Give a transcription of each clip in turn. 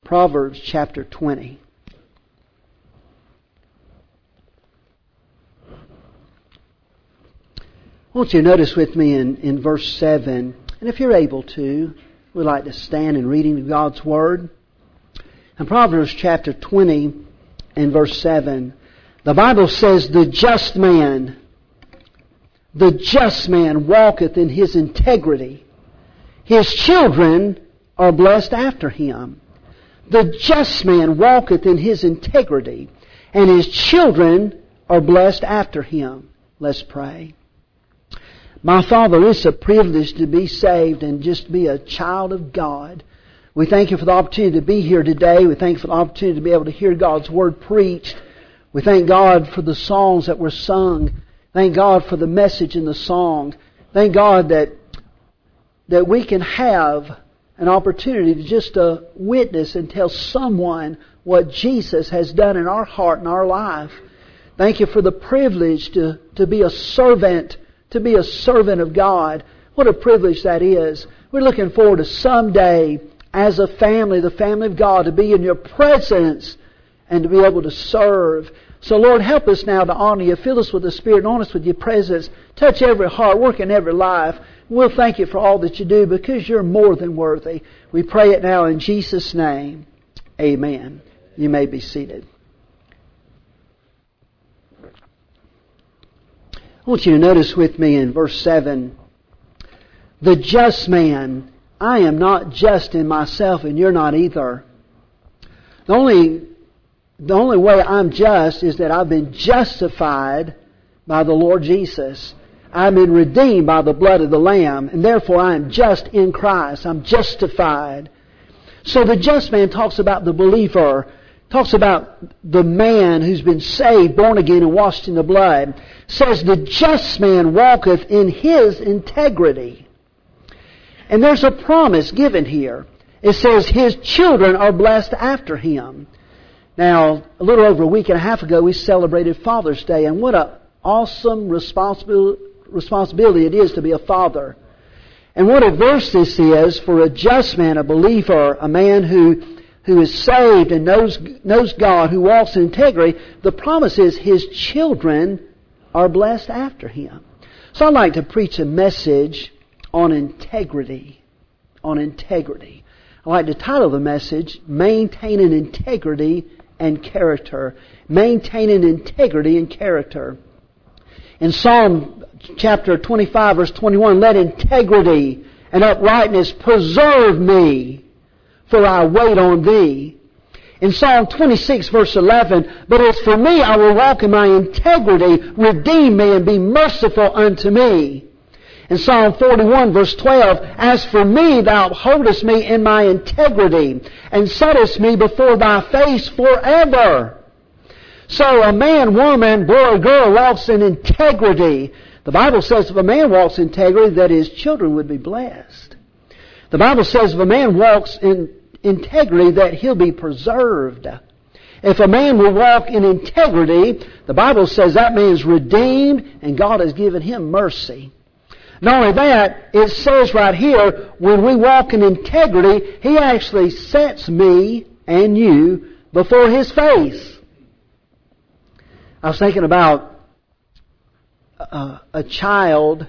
Proverbs chapter 20. I want you to notice with me in verse 7, and if you're able to, we'd like to stand in reading of God's Word. In Proverbs chapter 20 and verse 7, the Bible says, the just man walketh in his integrity. His children are blessed after him. The just man walketh in his integrity, and his children are blessed after him. Let's pray. My Father, it's a privilege to be saved and just be a child of God. We thank you for the opportunity to be here today. We thank you for the opportunity to be able to hear God's Word preached. We thank God for the songs that were sung. Thank God for the message in the song. Thank God that we can have an opportunity to just witness and tell someone what Jesus has done in our heart and our life. Thank you for the privilege to be a servant, of God. What a privilege that is. We're looking forward to someday, as a family, the family of God, to be in your presence and to be able to serve. So Lord, help us now to honor you. Fill us with the Spirit, honor us with your presence. Touch every heart, work in every life. We'll thank you for all that you do because you're more than worthy. We pray it now in Jesus' name. Amen. You may be seated. I want you to notice with me in verse 7, the just man, I am not just in myself and you're not either. The only way I'm just is that I've been justified by the Lord Jesus. I've been redeemed by the blood of the Lamb, and therefore I am just in Christ. I'm justified. So the just man talks about the believer, talks about the man who's been saved, born again, and washed in the blood. Says the just man walketh in his integrity. And there's a promise given here. It says his children are blessed after him. Now, a little over a week and a half ago, we celebrated Father's Day, and what an awesome responsibility it is to be a father. And what a verse this is for a just man, a believer, a man who is saved and knows God, who walks in integrity. The promise is his children are blessed after him. So I'd like to preach a message on integrity. On integrity. I'd like to title the message, Maintaining Integrity and Character. Maintaining integrity and character. In Psalm chapter 25 verse 21, let integrity and uprightness preserve me, for I wait on thee. In Psalm 26 verse 11, but as for me, I will walk in my integrity, redeem me and be merciful unto me. In Psalm 41 verse 12, as for me, thou holdest me in my integrity, and settest me before thy face forever. So a man, woman, boy, girl walks in integrity. The Bible says if a man walks in integrity, that his children would be blessed. The Bible says if a man walks in integrity, that he'll be preserved. If a man will walk in integrity, the Bible says that man's redeemed and God has given him mercy. Not only that, it says right here, when we walk in integrity, He actually sets me and you before His face. I was thinking about a child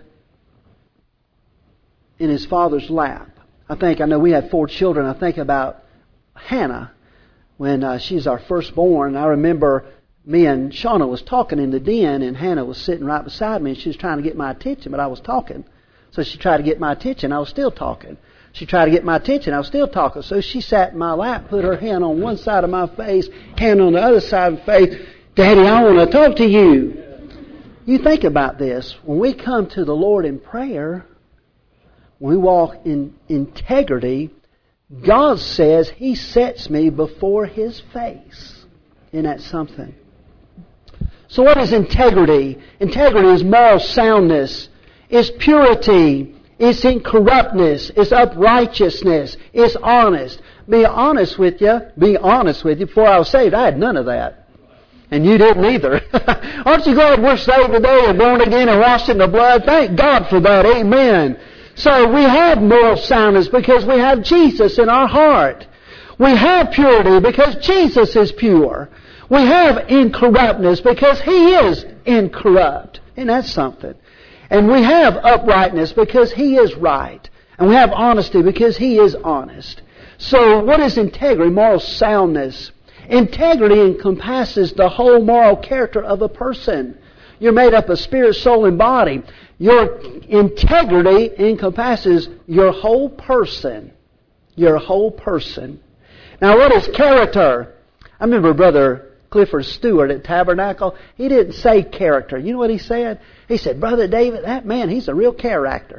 in his father's lap. I know we had 4 children. I think about Hannah when she's our firstborn. I remember me and Shauna was talking in the den, and Hannah was sitting right beside me, and she was trying to get my attention, but I was talking. So she tried to get my attention. I was still talking. She tried to get my attention. I was still talking. So she sat in my lap, put her hand on one side of my face, hand on the other side of the face. Daddy, I want to talk to you. You think about this. When we come to the Lord in prayer, when we walk in integrity, God says He sets me before His face. Isn't that something? So what is integrity? Integrity is moral soundness. It's purity. It's incorruptness. It's uprightness. It's honest. Be honest with you. Before I was saved, I had none of that. And you didn't either. Aren't you glad we're saved today and born again and washed in the blood? Thank God for that. Amen. So we have moral soundness because we have Jesus in our heart. We have purity because Jesus is pure. We have incorruptness because He is incorrupt. And that's something. And we have uprightness because He is right. And we have honesty because He is honest. So what is integrity? Moral soundness. Integrity encompasses the whole moral character of a person. You're made up of spirit, soul, and body. Your integrity encompasses your whole person. Your whole person. Now what is character? I remember Brother Clifford Stewart at Tabernacle. He didn't say character. You know what he said? He said, Brother David, that man, he's a real character.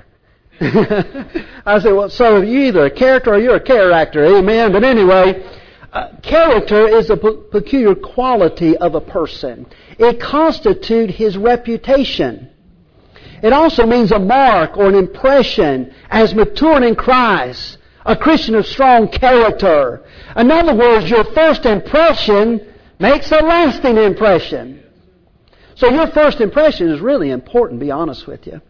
I said, well, so you're either a character or you're a character. Amen. But anyway, character is a peculiar quality of a person. It constitutes his reputation. It also means a mark or an impression as maturing in Christ, a Christian of strong character. In other words, your first impression makes a lasting impression. So your first impression is really important, to be honest with you.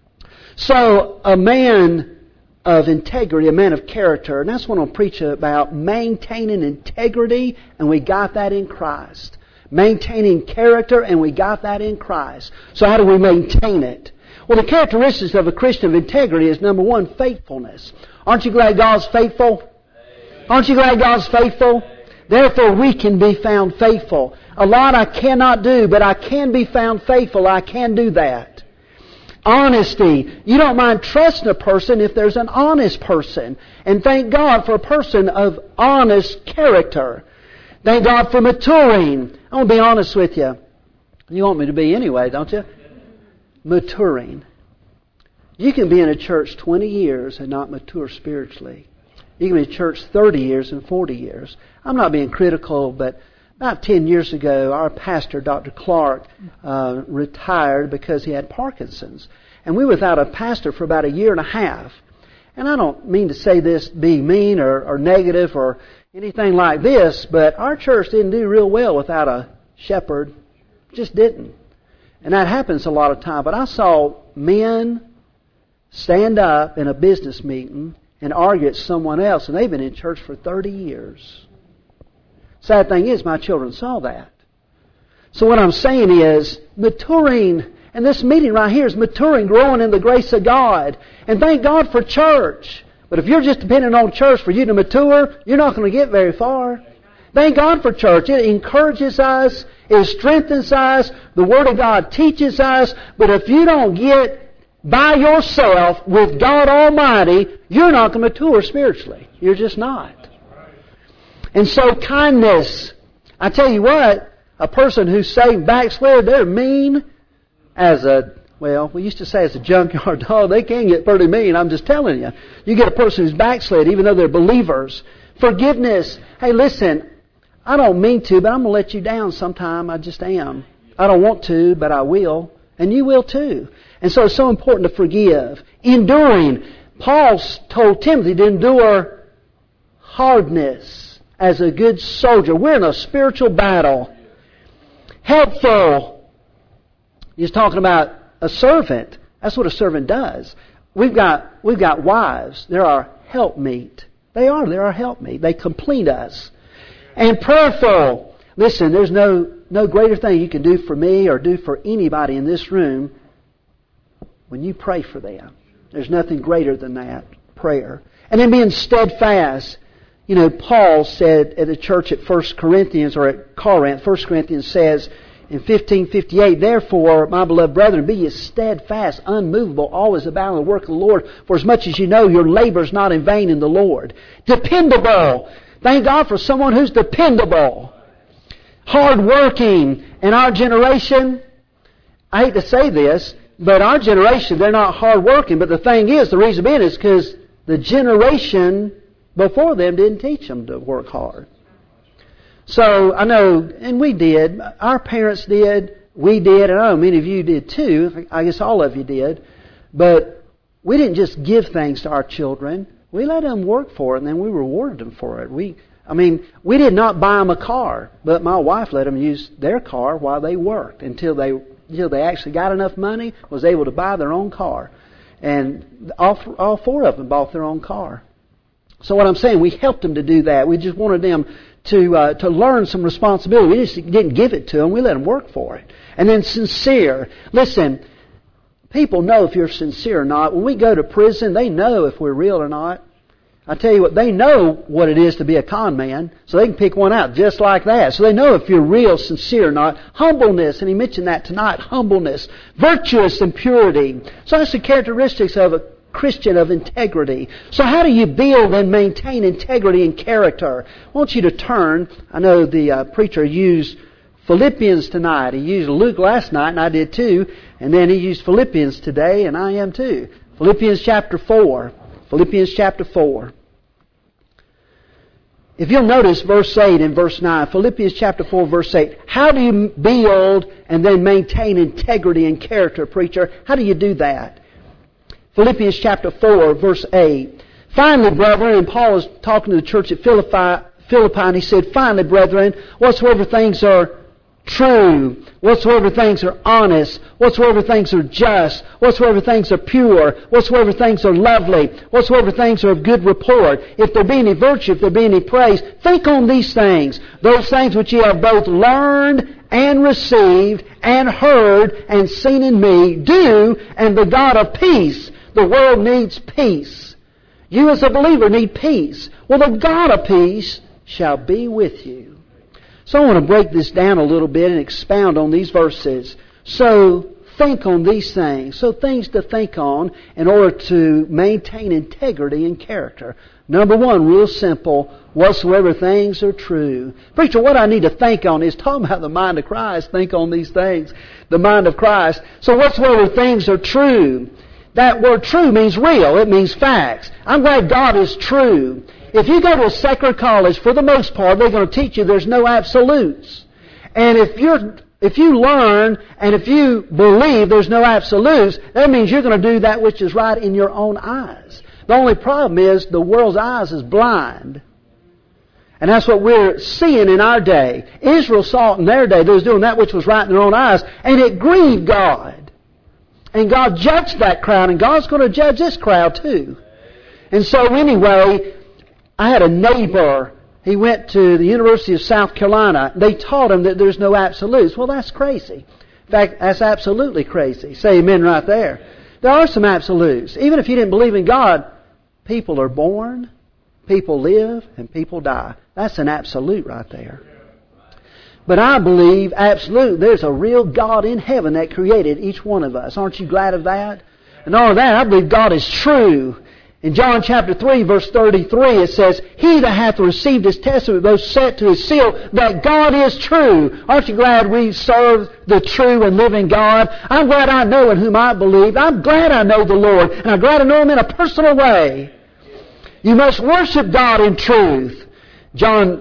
So a man of integrity, a man of character, and that's what I'm preaching about, maintaining integrity, and we got that in Christ. Maintaining character, and we got that in Christ. So how do we maintain it? Well, the characteristics of a Christian of integrity is, number one, faithfulness. Aren't you glad God's faithful? Aren't you glad God's faithful? Therefore, we can be found faithful. A lot I cannot do, but I can be found faithful. I can do that. Honesty. You don't mind trusting a person if there's an honest person. And thank God for a person of honest character. Thank God for maturing. I want to be honest with you. You want me to be anyway, don't you? Maturing. You can be in a church 20 years and not mature spiritually. You can be in church 30 years and 40 years. I'm not being critical, but about 10 years ago, our pastor, Dr. Clark, retired because he had Parkinson's. And we were without a pastor for about a year and a half. And I don't mean to say this being mean or negative or anything like this, but our church didn't do real well without a shepherd. Just didn't. And that happens a lot of time. But I saw men stand up in a business meeting and argue at someone else, and they've been in church for 30 years. Sad thing is, my children saw that. So what I'm saying is, maturing, and this meeting right here is maturing, growing in the grace of God. And thank God for church. But if you're just depending on church for you to mature, you're not going to get very far. Thank God for church. It encourages us. It strengthens us. The Word of God teaches us. But if you don't get by yourself with God Almighty, you're not going to mature spiritually. You're just not. And so kindness. I tell you what, a person who's saved backslid, they're mean as we used to say as a junkyard dog. They can get pretty mean, I'm just telling you. You get a person who's backslid, even though they're believers. Forgiveness. Hey, listen, I don't mean to, but I'm going to let you down sometime. I just am. I don't want to, but I will. And you will too. And so it's so important to forgive. Enduring. Paul told Timothy to endure hardness as a good soldier. We're in a spiritual battle. Helpful. He's talking about a servant. That's what a servant does. We've got wives. They're our helpmeet. They're our helpmeet. They complete us. And prayerful. Listen, there's no greater thing you can do for me or do for anybody in this room when you pray for them. There's nothing greater than that. Prayer. And then being steadfast. You know, Paul said at the church at 1 Corinthians or at Corinth, 1 Corinthians says in 15:58, therefore, my beloved brethren, be ye steadfast, unmovable, always abounding in the work of the Lord, for as much as you know your labor is not in vain in the Lord. Dependable. Thank God for someone who's dependable. Hardworking. In our generation, I hate to say this, but our generation, they're not hardworking. But the thing is, the reason being is because the generation before them didn't teach them to work hard. So I know, and we did, our parents did, we did, and I know many of you did too. I guess all of you did. But we didn't just give things to our children. We let them work for it, and then we rewarded them for it. We did not buy them a car, but my wife let them use their car while they worked until they actually got enough money, was able to buy their own car. And all four of them bought their own car. So what I'm saying, we helped them to do that. We just wanted them to learn some responsibility. We just didn't give it to them. We let them work for it. And then sincere. Listen, people know if you're sincere or not. When we go to prison, they know if we're real or not. I tell you what, they know what it is to be a con man, so they can pick one out just like that. So they know if you're real, sincere or not. Humbleness, and he mentioned that tonight, humbleness. Virtuous and purity. So that's the characteristics of a Christian of integrity. So how do you build and maintain integrity and character? I want you to turn. I know the preacher used Philippians tonight. He used Luke last night, and I did too. And then he used Philippians today, and I am too. Philippians chapter 4. Philippians chapter 4. If you'll notice verse 8 and verse 9, Philippians chapter 4 verse 8, how do you build and then maintain integrity and character, preacher? How do you do that? Philippians chapter 4 verse 8. Finally, brethren, and Paul is talking to the church at Philippi, and he said, finally, brethren, whatsoever things are true, whatsoever things are honest, whatsoever things are just, whatsoever things are pure, whatsoever things are lovely, whatsoever things are of good report, if there be any virtue, if there be any praise, think on these things, those things which ye have both learned and received and heard and seen in me, do, and the God of peace. The world needs peace. You as a believer need peace. Well, the God of peace shall be with you. So I want to break this down a little bit and expound on these verses. So think on these things. So things to think on in order to maintain integrity and character. Number one, real simple, whatsoever things are true. Preacher, what I need to think on is talking about the mind of Christ. Think on these things. The mind of Christ. So whatsoever things are true. That word true means real. It means facts. I'm glad God is true. If you go to a secular college, for the most part, they're going to teach you there's no absolutes. And if you learn and if you believe there's no absolutes, that means you're going to do that which is right in your own eyes. The only problem is the world's eyes is blind. And that's what we're seeing in our day. Israel saw it in their day. They was doing that which was right in their own eyes. And it grieved God. And God judged that crowd. And God's going to judge this crowd too. And so anyway, I had a neighbor. He went to the University of South Carolina. They taught him that there's no absolutes. Well, that's crazy. In fact, that's absolutely crazy. Say amen right there. There are some absolutes. Even if you didn't believe in God, people are born, people live, and people die. That's an absolute right there. But I believe absolute, there's a real God in heaven that created each one of us. Aren't you glad of that? And all of that, I believe God is true. In John chapter 3 verse 33 it says, he that hath received his testament both set to his seal that God is true. Aren't you glad we serve the true and living God? I'm glad I know in whom I believe. I'm glad I know the Lord. And I'm glad I know Him in a personal way. You must worship God in truth. John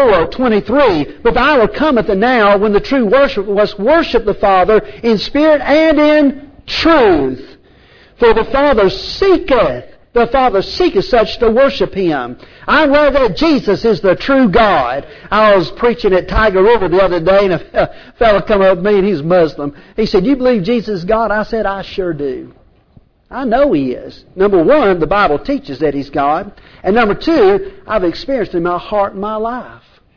4:23, but the hour cometh and now when the true worship must worship the Father in spirit and in truth. For the Father seeketh such to worship Him. I'm glad that Jesus is the true God. I was preaching at Tiger River the other day and a fellow come up to me and he's Muslim. He said, you believe Jesus is God? I said, I sure do. I know He is. Number one, the Bible teaches that He's God. And number two, I've experienced it in my heart and my life.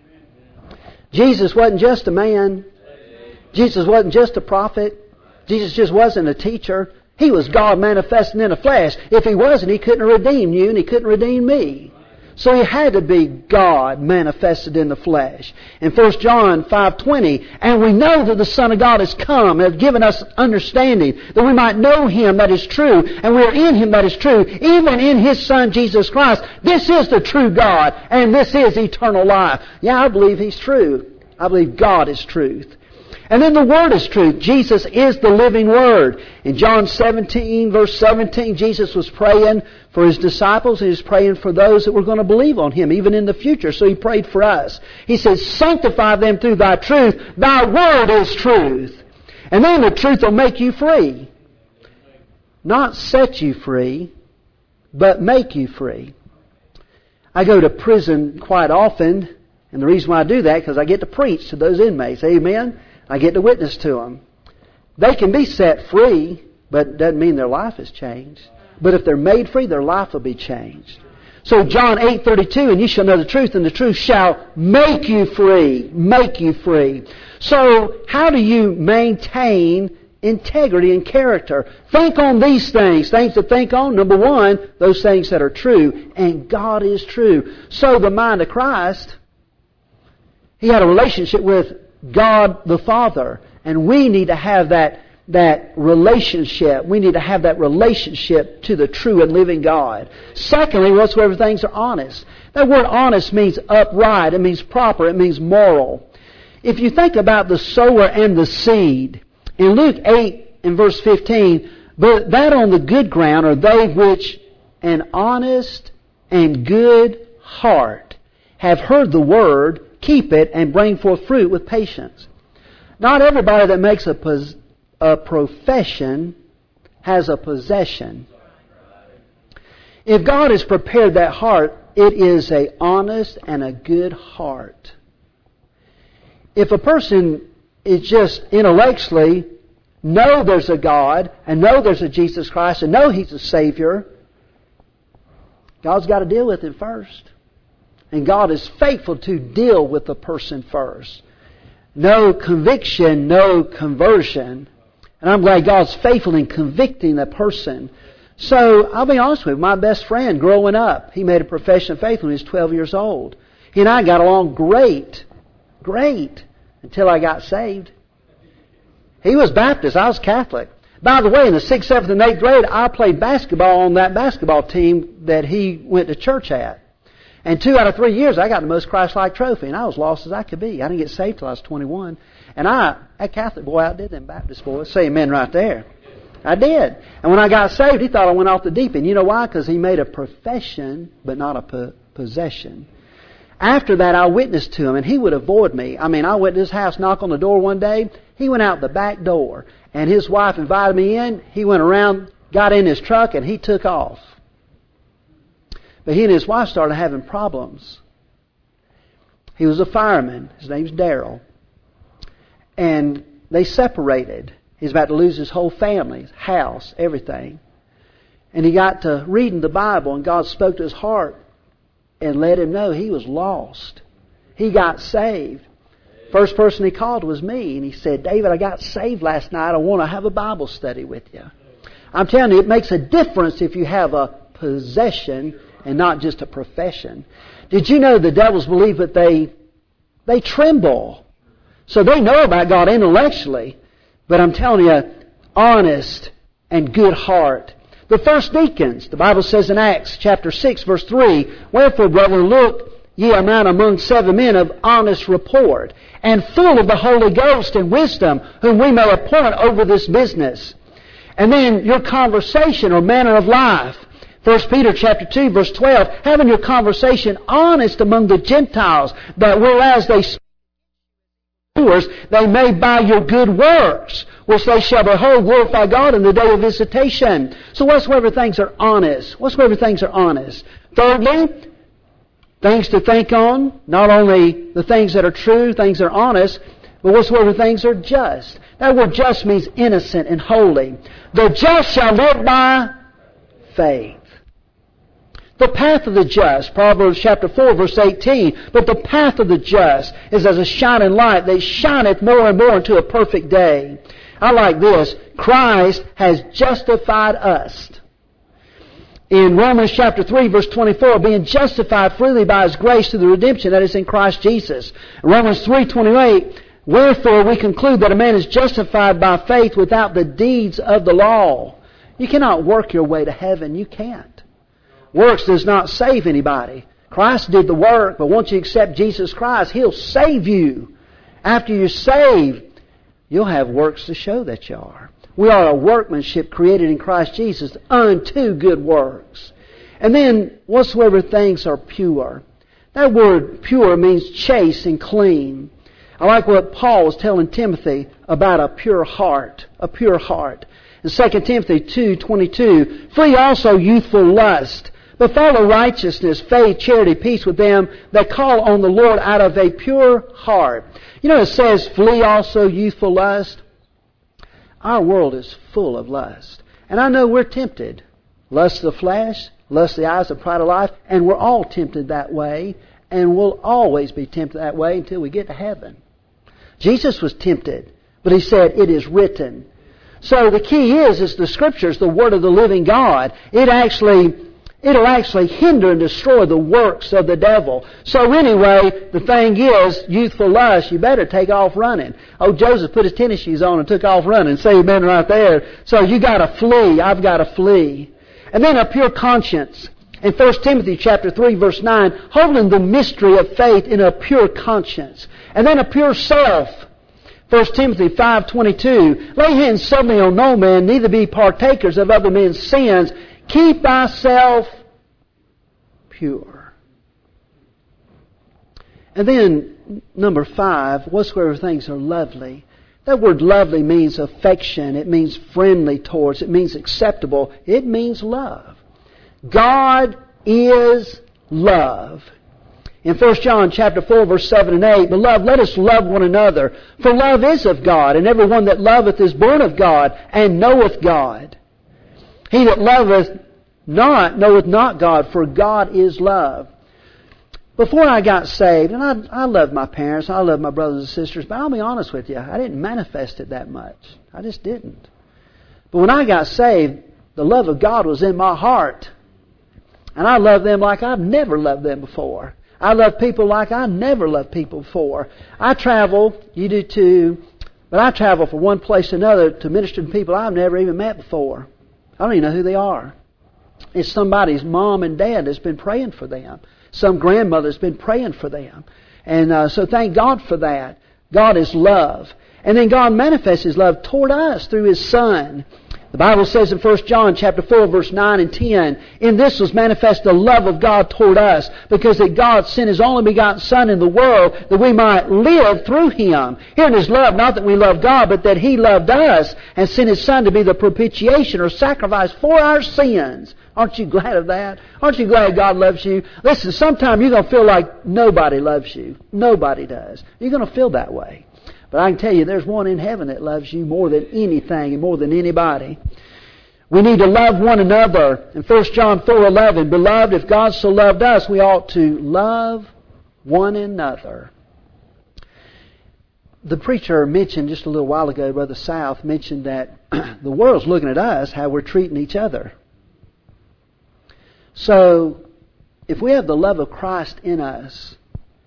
Jesus wasn't just a man. Jesus wasn't just a prophet. Jesus just wasn't a teacher. He was God manifested in the flesh. If He wasn't, He couldn't redeem you and He couldn't redeem me. So He had to be God manifested in the flesh. In 1 John 5:20, and we know that the Son of God has come and has given us understanding that we might know Him that is true, and we are in Him that is true, even in His Son Jesus Christ. This is the true God, and this is eternal life. Yeah, I believe He's true. I believe God is truth. And then the Word is truth. Jesus is the living Word. In John 17, verse 17, Jesus was praying for His disciples. He was praying for those that were going to believe on Him, even in the future. So He prayed for us. He says, sanctify them through Thy truth. Thy Word is truth. And then the truth will make you free. Not set you free, but make you free. I go to prison quite often, and the reason why I do that, because I get to preach to those inmates. Amen? I get to witness to them. They can be set free, but it doesn't mean their life has changed. But if they're made free, their life will be changed. So John 8:32, and you shall know the truth, and the truth shall make you free. Make you free. So how do you maintain integrity and character? Think on these things. Things to think on. Number one, those things that are true. And God is true. So the mind of Christ, He had a relationship with God the Father. And we need to have that relationship. We need to have that relationship to the true and living God. Secondly, whatsoever things are honest. That word honest means upright. It means proper. It means moral. If you think about the sower and the seed, in Luke 8 and verse 15, but that on the good ground are they which an honest and good heart have heard the word, keep it, and bring forth fruit with patience. Not everybody that makes a profession has a possession. If God has prepared that heart, it is an honest and a good heart. If a person is just intellectually know there's a God and know there's a Jesus Christ and know He's a Savior, God's got to deal with it first. And God is faithful to deal with the person first. No conviction, no conversion. And I'm glad God's faithful in convicting the person. So, I'll be honest with you, my best friend growing up, he made a profession of faith when he was 12 years old. He and I got along great, until I got saved. He was Baptist, I was Catholic. By the way, in the 6th, 7th, and 8th grade, I played basketball on that basketball team that he went to church at. And 2 out of 3 years, I got the most Christ-like trophy, and I was lost as I could be. I didn't get saved till I was 21. And that Catholic boy outdid them Baptist boys. Say amen right there. I did. And when I got saved, he thought I went off the deep end. You know why? Because he made a profession, but not a possession. After that, I witnessed to him, and he would avoid me. I went to his house, knock on the door one day. He went out the back door, and his wife invited me in. He went around, got in his truck, and he took off. But he and his wife started having problems. He was a fireman. His name's Darrell. And they separated. He's about to lose his whole family, his house, everything. And he got to reading the Bible, and God spoke to his heart and let him know he was lost. He got saved. First person he called was me, and he said, David, I got saved last night. I want to have a Bible study with you. I'm telling you, it makes a difference if you have a possession and not just a profession. Did you know the devils believe that they tremble? So they know about God intellectually, but I'm telling you, honest and good heart. The first deacons, the Bible says in Acts chapter 6 verse 3, wherefore, brethren, look, ye are now among 7 men of honest report, and full of the Holy Ghost and wisdom, whom we may appoint over this business. And then your conversation or manner of life. 1 Peter chapter 2 verse 12, having your conversation honest among the Gentiles, that whereas they speak yours, they may by your good works, which they shall behold, glorify God in the day of visitation. So whatsoever things are honest. Whatsoever things are honest. Thirdly, things to think on, not only the things that are true, things that are honest, but whatsoever things are just. That word just means innocent and holy. The just shall live by faith. The path of the just, Proverbs chapter 4 verse 18, but the path of the just is as a shining light that shineth more and more into a perfect day. I like this. Christ has justified us. In Romans chapter 3 verse 24, being justified freely by His grace through the redemption that is in Christ Jesus. Romans 3:28, wherefore we conclude that a man is justified by faith without the deeds of the law. You cannot work your way to heaven. You can't. Works does not save anybody. Christ did the work, but once you accept Jesus Christ, He'll save you. After you're saved, you'll have works to show that you are. We are a workmanship created in Christ Jesus unto good works. And then, whatsoever things are pure. That word pure means chaste and clean. I like what Paul was telling Timothy about a pure heart. A pure heart. In 2 Timothy 2:22, flee also youthful lust, but follow righteousness, faith, charity, peace with them that call on the Lord out of a pure heart. You know, it says, flee also youthful lust. Our world is full of lust. And I know we're tempted. Lust of the flesh, lust of the eyes, the pride of life, and we're all tempted that way, and we'll always be tempted that way until we get to heaven. Jesus was tempted, but He said, it is written. So the key is the Scriptures, the Word of the living God. It'll actually hinder and destroy the works of the devil. So anyway, the thing is, youthful lust, you better take off running. Oh, Joseph put his tennis shoes on and took off running. Say amen right there. So you gotta flee. I've gotta flee. And then a pure conscience. In 1 Timothy chapter 3 verse 9, holding the mystery of faith in a pure conscience. And then a pure self. 1 Timothy 5:22, lay hands suddenly on no man, neither be partakers of other men's sins. Keep thyself pure. And then, number 5, whatsoever things are lovely. That word lovely means affection. It means friendly towards. It means acceptable. It means love. God is love. In 1 John chapter 4 verse 7 and 8, beloved, let us love one another, for love is of God, and every one that loveth is born of God, and knoweth God. He that loveth not knoweth not God, for God is love. Before I got saved, and I loved my parents, I loved my brothers and sisters, but I'll be honest with you, I didn't manifest it that much. I just didn't. But when I got saved, the love of God was in my heart. And I love them like I've never loved them before. I love people like I never loved people before. I travel, you do too, but I travel from one place to another to minister to people I've never even met before. I don't even know who they are. It's somebody's mom and dad that's been praying for them. Some grandmother's been praying for them. And so thank God for that. God is love. And then God manifests His love toward us through His Son. The Bible says in 1 John chapter 4 verse 9 and 10, in this was manifest the love of God toward us, because that God sent His only begotten Son in the world that we might live through Him. Here in His love, not that we love God, but that He loved us and sent His Son to be the propitiation or sacrifice for our sins. Aren't you glad of that? Aren't you glad God loves you? Listen, sometime you're going to feel like nobody loves you. Nobody does. You're going to feel that way. But I can tell you, there's one in heaven that loves you more than anything and more than anybody. We need to love one another. In 1 John 4:11, beloved, if God so loved us, we ought to love one another. The preacher mentioned just a little while ago, Brother South, mentioned that the world's looking at us, how we're treating each other. So, if we have the love of Christ in us,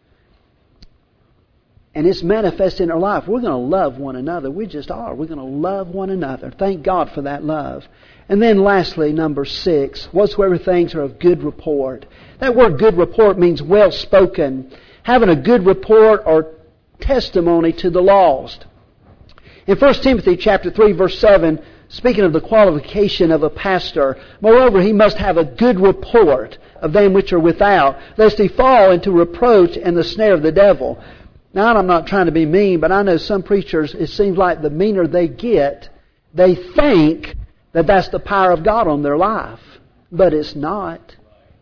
and it's manifest in our life, we're going to love one another. We just are. We're going to love one another. Thank God for that love. And then lastly, number 6, whatsoever things are of good report. That word good report means well spoken. Having a good report or testimony to the lost. In 1 Timothy chapter 3 verse 7, speaking of the qualification of a pastor, moreover he must have a good report of them which are without, lest he fall into reproach and the snare of the devil. Now, I'm not trying to be mean, but I know some preachers, it seems like the meaner they get, they think that that's the power of God on their life. But it's not.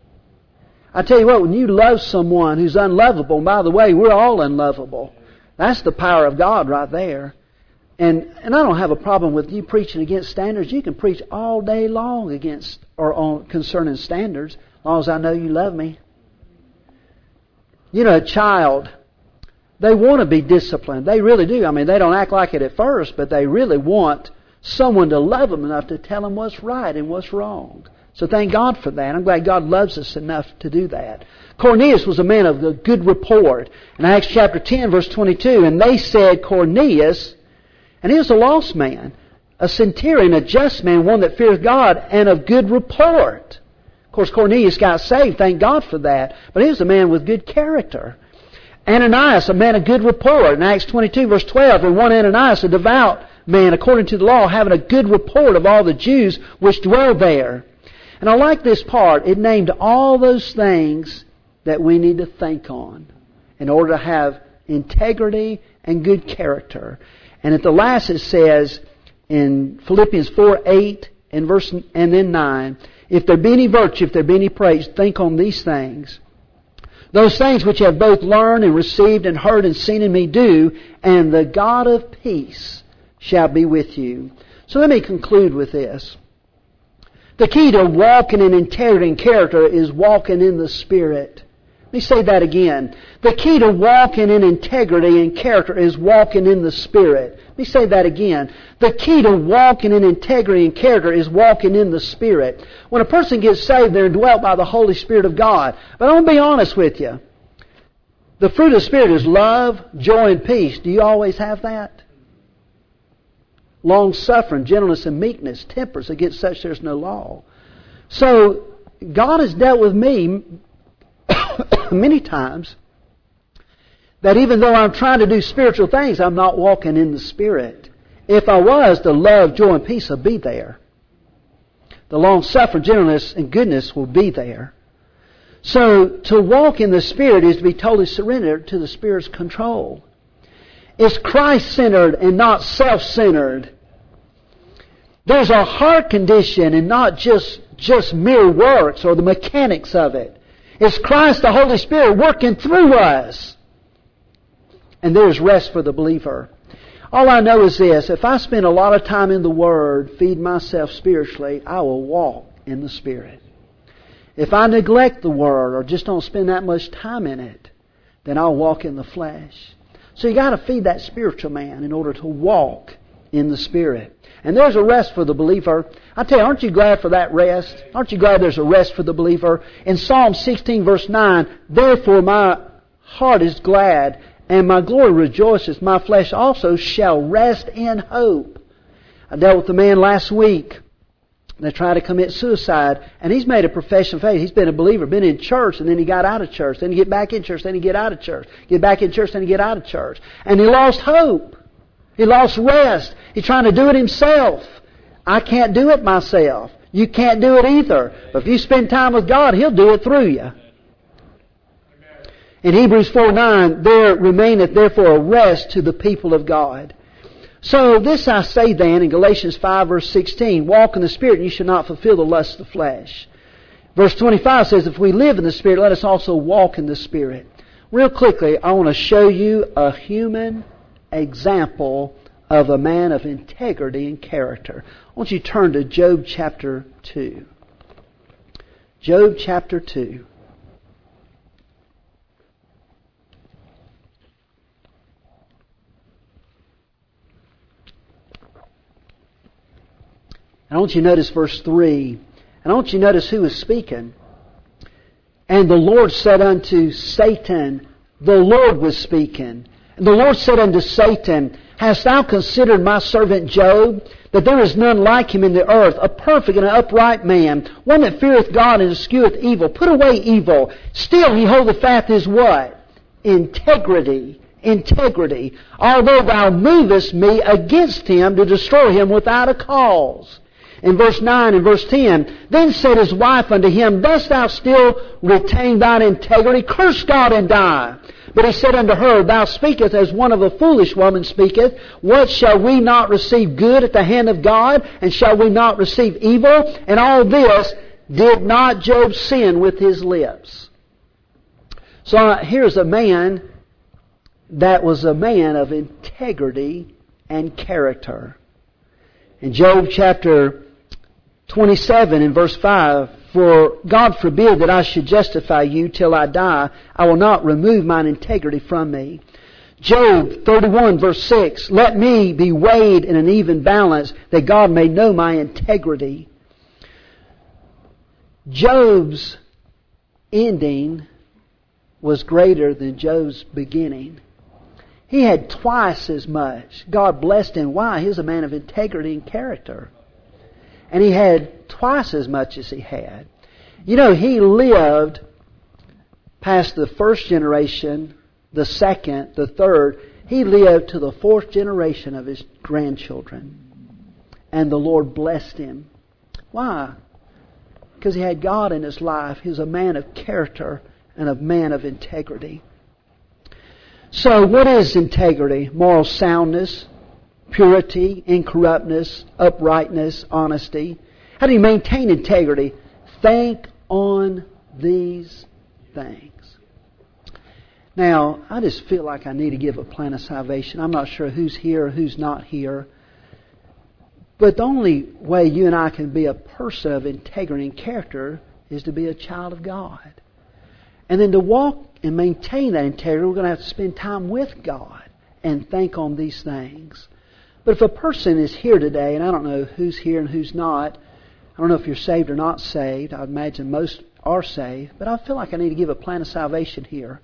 I tell you what, when you love someone who's unlovable, and by the way, we're all unlovable, that's the power of God right there. And I don't have a problem with you preaching against standards. You can preach all day long against or on concerning standards, as long as I know you love me. You know, a child, they want to be disciplined. They really do. I mean, they don't act like it at first, but they really want someone to love them enough to tell them what's right and what's wrong. So thank God for that. I'm glad God loves us enough to do that. Cornelius was a man of a good report. In Acts chapter 10 verse 22, and they said Cornelius, and he was a lost man, a centurion, a just man, one that feared God, and of good report. Of course, Cornelius got saved. Thank God for that. But he was a man with good character. Ananias, a man of good report. In Acts 22 verse 12, and one Ananias, a devout man, according to the law, having a good report of all the Jews which dwell there. And I like this part. It named all those things that we need to think on in order to have integrity and good character. And at the last it says in Philippians 4:8 and then 9, if there be any virtue, if there be any praise, think on these things. Those things which you have both learned and received and heard and seen in me do, and the God of peace shall be with you. So let me conclude with this. The key to walking in integrity and character is walking in the Spirit. Let me say that again. The key to walking in integrity and character is walking in the Spirit. Let me say that again. The key to walking in integrity and character is walking in the Spirit. When a person gets saved, they're indwelt by the Holy Spirit of God. But I'm going to be honest with you. The fruit of the Spirit is love, joy, and peace. Do you always have that? Long-suffering, gentleness, and meekness, temperance. Against such there's no law. So, God has dealt with me many times that even though I'm trying to do spiritual things, I'm not walking in the Spirit. If I was, the love, joy, and peace will be there. The long-suffering, gentleness, and goodness will be there. So, to walk in the Spirit is to be totally surrendered to the Spirit's control. It's Christ-centered and not self-centered. There's a heart condition and not just mere works or the mechanics of it. It's Christ, the Holy Spirit, working through us. And there's rest for the believer. All I know is this. If I spend a lot of time in the Word, feed myself spiritually, I will walk in the Spirit. If I neglect the Word or just don't spend that much time in it, then I'll walk in the flesh. So you got to feed that spiritual man in order to walk in the Spirit. And there's a rest for the believer. I tell you, aren't you glad for that rest? Aren't you glad there's a rest for the believer? In Psalm 16 verse 9, therefore my heart is glad and my glory rejoices. My flesh also shall rest in hope. I dealt with a man last week that tried to commit suicide, and he's made a profession of faith. He's been a believer, been in church, and then he got out of church. Then he get back in church, then he get out of church. Get back in church, then he get out of church. And he lost hope. He lost rest. He's trying to do it himself. I can't do it myself. You can't do it either. But if you spend time with God, He'll do it through you. In Hebrews 4:9, there remaineth therefore a rest to the people of God. So this I say then in Galatians 5 verse 16, walk in the Spirit and you shall not fulfill the lust of the flesh. Verse 25 says, if we live in the Spirit, let us also walk in the Spirit. Real quickly, I want to show you a human example of a man of integrity and character. I want you to turn to Job chapter 2. Job chapter 2. And I want you to notice verse 3. And I want you to notice who is speaking. And the Lord said unto Satan, the Lord was speaking. And the Lord said unto Satan, hast thou considered my servant Job, that there is none like him in the earth, a perfect and an upright man, one that feareth God and escheweth evil. Put away evil. Still he holdeth fast his what? Integrity. Integrity. Although thou movest me against him to destroy him without a cause. In verse 9 and verse 10, then said his wife unto him, dost thou still retain thine integrity? Curse God and die. But he said unto her, thou speakest as one of a foolish woman speaketh. What, shall we not receive good at the hand of God? And shall we not receive evil? And all this, did not Job sin with his lips? So here's a man that was a man of integrity and character. In Job chapter 27 in verse 5, for God forbid that I should justify you till I die. I will not remove mine integrity from me. Job 31 verse 6, let me be weighed in an even balance that God may know my integrity. Job's ending was greater than Job's beginning. He had twice as much. God blessed him. Why? He was a man of integrity and character. And he had twice as much as he had. You know, he lived past the first generation, the second, the third. He lived to the fourth generation of his grandchildren. And the Lord blessed him. Why? Because he had God in his life. He was a man of character and a man of integrity. So what is integrity? Moral soundness, purity, incorruptness, uprightness, honesty. How do you maintain integrity? Think on these things. Now, I just feel like I need to give a plan of salvation. I'm not sure who's here or who's not here. But the only way you and I can be a person of integrity and character is to be a child of God. And then to walk and maintain that integrity, we're going to have to spend time with God and think on these things. But if a person is here today, and I don't know who's here and who's not, I don't know if you're saved or not saved. I imagine most are saved. But I feel like I need to give a plan of salvation here.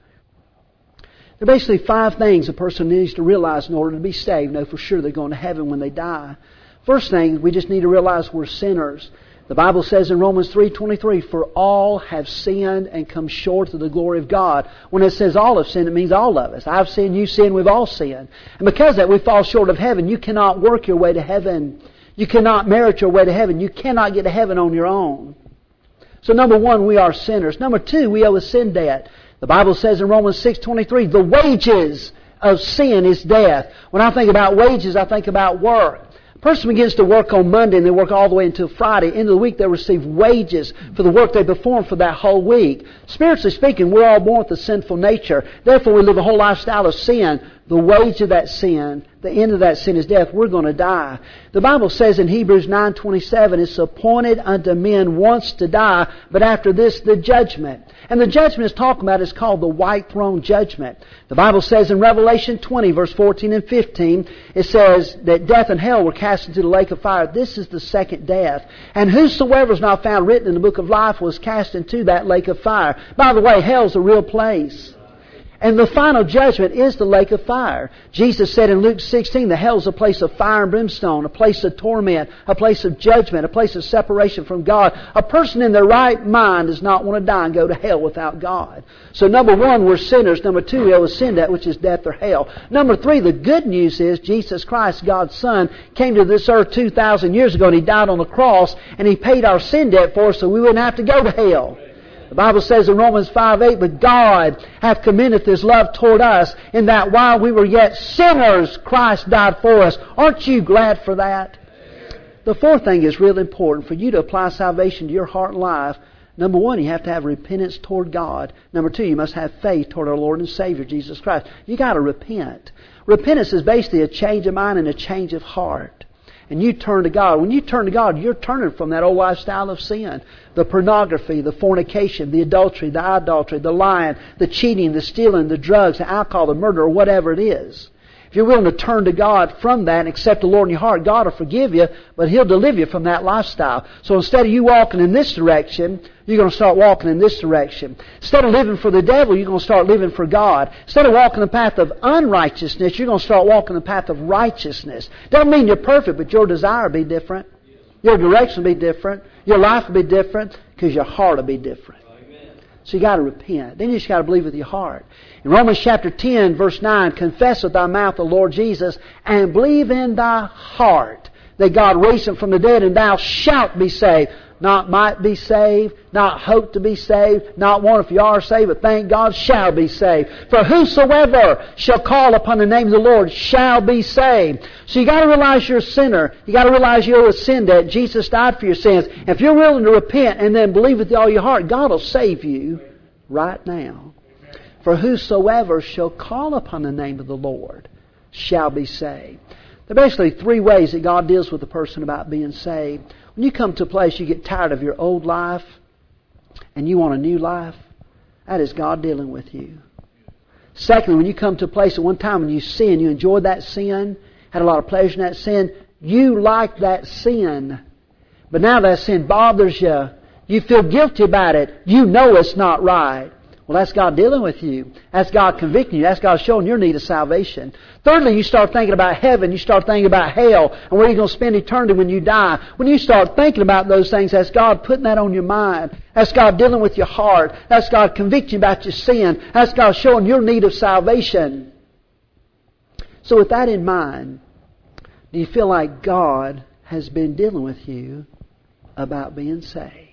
There are basically 5 things a person needs to realize in order to be saved, know for sure they're going to heaven when they die. First thing, we just need to realize we're sinners. The Bible says in Romans 3:23, for all have sinned and come short of the glory of God. When it says all have sinned, it means all of us. I've sinned, you sinned, we've all sinned. And because of that, we fall short of heaven. You cannot work your way to heaven. You cannot merit your way to heaven. You cannot get to heaven on your own. So number 1, we are sinners. Number 2, we owe a sin debt. The Bible says in Romans 6:23, the wages of sin is death. When I think about wages, I think about work. A person begins to work on Monday and they work all the way until Friday. End of the week they receive wages for the work they perform for that whole week. Spiritually speaking, we're all born with a sinful nature. Therefore we live a whole lifestyle of sin. The wage of that sin, the end of that sin is death. We're going to die. The Bible says in Hebrews 9:27, it's appointed unto men once to die, but after this the judgment. And the judgment is talking about is called the white throne judgment. The Bible says in Revelation 20, verse 14 and 15, it says that death and hell were cast into the lake of fire. This is the second death. And whosoever is not found written in the book of life was cast into that lake of fire. By the way, hell's a real place. And the final judgment is the lake of fire. Jesus said in Luke 16, the hell is a place of fire and brimstone, a place of torment, a place of judgment, a place of separation from God. A person in their right mind does not want to die and go to hell without God. So number 1, we're sinners. Number 2, we owe a sin debt, which is death or hell. Number 3, the good news is Jesus Christ, God's Son, came to this earth 2,000 years ago and He died on the cross and He paid our sin debt for us so we wouldn't have to go to hell. The Bible says in Romans 5:8, but God hath commended His love toward us in that while we were yet sinners, Christ died for us. Aren't you glad for that? The 4th thing is really important. For you to apply salvation to your heart and life, number 1, you have to have repentance toward God. Number 2, you must have faith toward our Lord and Savior, Jesus Christ. You got to repent. Repentance is basically a change of mind and a change of heart. And you turn to God. When you turn to God, you're turning from that old lifestyle of sin. The pornography, the fornication, the adultery, the idolatry, the lying, the cheating, the stealing, the drugs, the alcohol, the murder, or whatever it is. If you're willing to turn to God from that and accept the Lord in your heart, God will forgive you, but He'll deliver you from that lifestyle. So instead of you walking in this direction, you're going to start walking in this direction. Instead of living for the devil, you're going to start living for God. Instead of walking the path of unrighteousness, you're going to start walking the path of righteousness. Doesn't mean you're perfect, but your desire will be different. Your direction will be different. Your life will be different because your heart will be different. So you got to repent. Then you just got to believe with your heart. In Romans chapter 10, verse 9, confess with thy mouth the Lord Jesus and believe in thy heart that God raised Him from the dead and thou shalt be saved. Not might be saved, not hope to be saved, not one if you are saved, but thank God shall be saved. For whosoever shall call upon the name of the Lord shall be saved. So you got to realize you're a sinner. You got to realize you owe a sin debt. Jesus died for your sins. If you're willing to repent and then believe with all your heart, God will save you right now. For whosoever shall call upon the name of the Lord shall be saved. There are basically 3 ways that God deals with a person about being saved. When you come to a place you get tired of your old life and you want a new life, that is God dealing with you. Secondly, when you come to a place at one time when you sin, you enjoyed that sin, had a lot of pleasure in that sin, you like that sin. But now that sin bothers you, you feel guilty about it, you know it's not right. Well, that's God dealing with you. That's God convicting you. That's God showing your need of salvation. Thirdly, you start thinking about heaven. You start thinking about hell and where you're going to spend eternity when you die. When you start thinking about those things, that's God putting that on your mind. That's God dealing with your heart. That's God convicting you about your sin. That's God showing your need of salvation. So with that in mind, do you feel like God has been dealing with you about being saved?